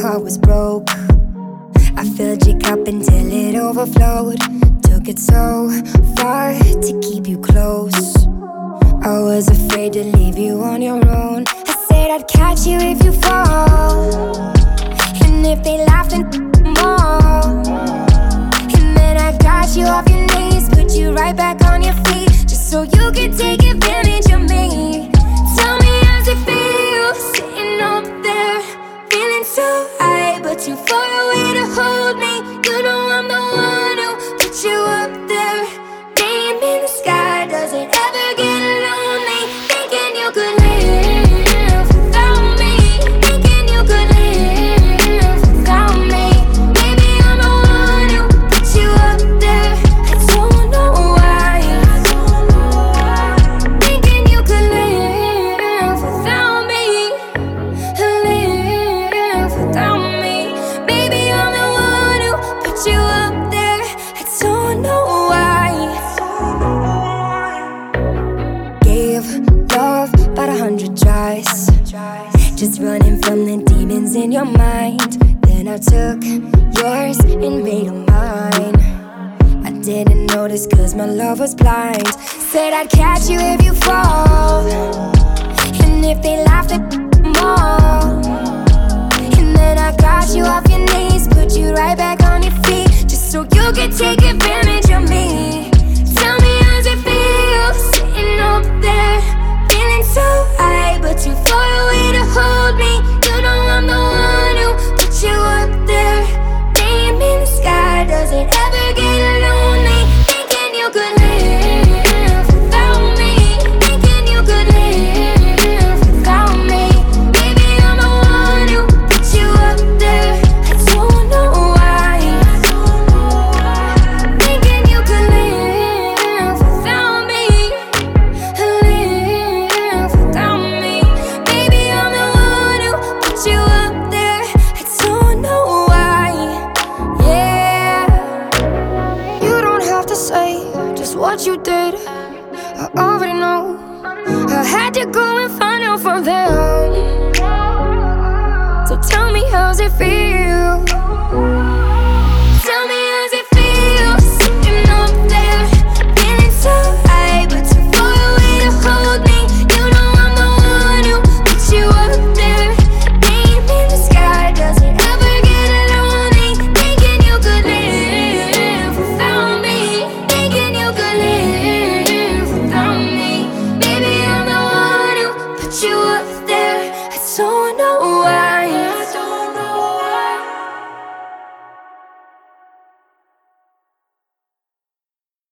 heart was broke. I filled your cup until it overflowed. Took it so far to keep you close. I was afraid to leave you on your own. I said I'd catch you if you fall, and if they laughed then more. And then I got you off your knees, put you right back on your feet, just so you could take advantage of me. Tell me how's it feel, sitting up there, feeling so high, but too far away to hold me. You know I'm the one who put you up there. Name in the sky, does it ever get lonely? Thinking you could live without me, thinking you could live without me. Maybe I'm the one who put you up there. I don't know why. Thinking you could live without me, live without me. Maybe I'm the one who put you up there. I don't know why. Gave love about 100 tries, just running from the demons in your mind. Then I took yours and made them mine. I didn't notice cause my love was blind. Said I'd catch you if you fall, and if they laughed at more. And then I got you off your knees, put you right back on your feet, just so you could take advantage of me. Tell me how's it feel, sitting up there, feeling so high, but too far away to hold me. You know I'm the one who put you up there. Name in the sky, does it ever get lonely? Thinking you could live without me, thinking you could live without me. Maybe I'm the one who put you up there. I don't know why. Thinking you could live without me, live without me. Maybe I'm the one who put you up there. I don't know why. Yeah, you don't have to say just what you did, I already know. I had to go and find out from them. So tell me how's it feel. Tell me how's it feel, sitting up there, feeling so high, but too far away to hold me. You know I'm the one who put you up there. Name in the sky, does it ever get lonely? Thinking you could live without me, thinking you could live without me. Maybe I'm the one who put you up there. I don't know